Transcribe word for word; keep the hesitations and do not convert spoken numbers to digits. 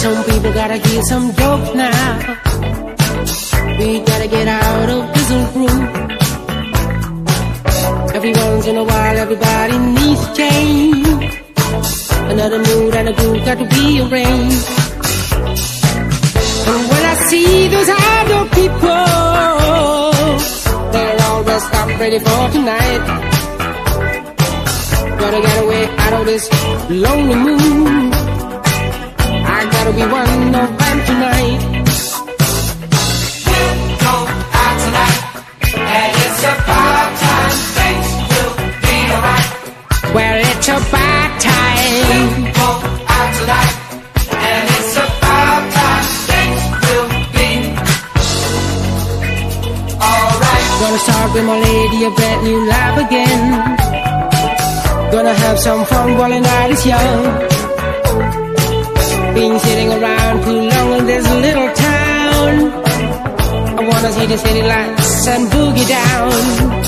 Some people gotta hear some jokes now. We gotta get out of this old room. Every once in a while, everybody needs a change. Another mood and a groove got to be arranged. And when I see those idle people, they're all dressed up ready for tonight. Gotta get away out of this lonely mood. I gotta be one of them tonight. We'll go out tonight, and it's about time things will be alright. Well, it's about time. We'll go out tonight, and it's about time things will be alright. Gonna start with my lady a brand new life again. Gonna have some fun while the night is young. Been sitting around too long in this little town. I wanna see the city lights and boogie down.